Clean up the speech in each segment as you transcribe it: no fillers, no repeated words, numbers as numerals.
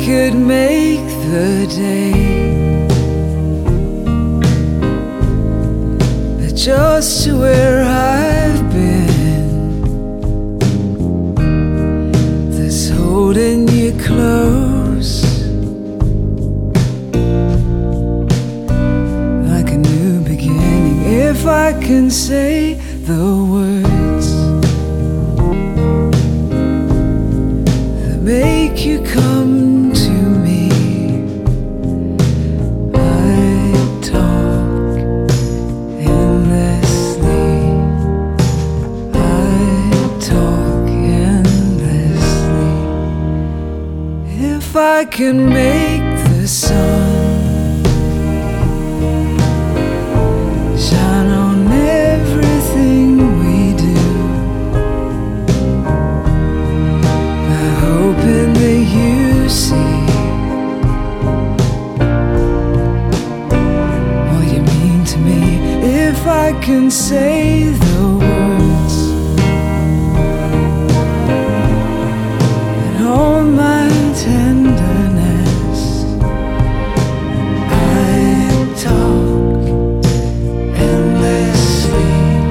could make the day adjust to where I've been, that's holding you close like a new beginning. If I can say the words that make you come to me, I talk endlessly. I talk endlessly. If I can make the sun shine on everything we do, by hoping that you see what you mean to me. If I can say the words and all my tenderness, I talk endlessly.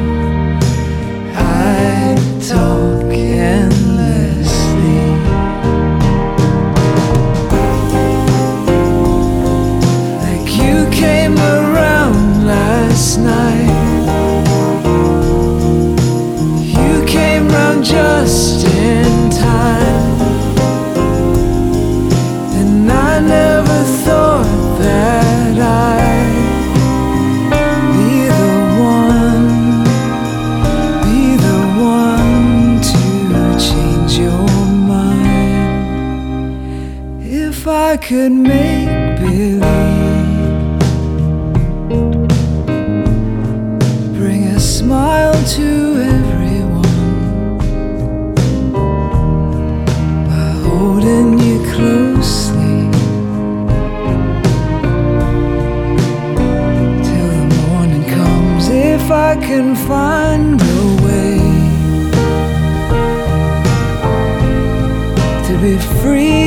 I talk endlessly. Like you came around last night, you came round just in time, and I never thought that I'd be the one to change your mind. If I could make believe, bring a smile to everyone, by holding you closely till the morning comes. If I can find a way to be free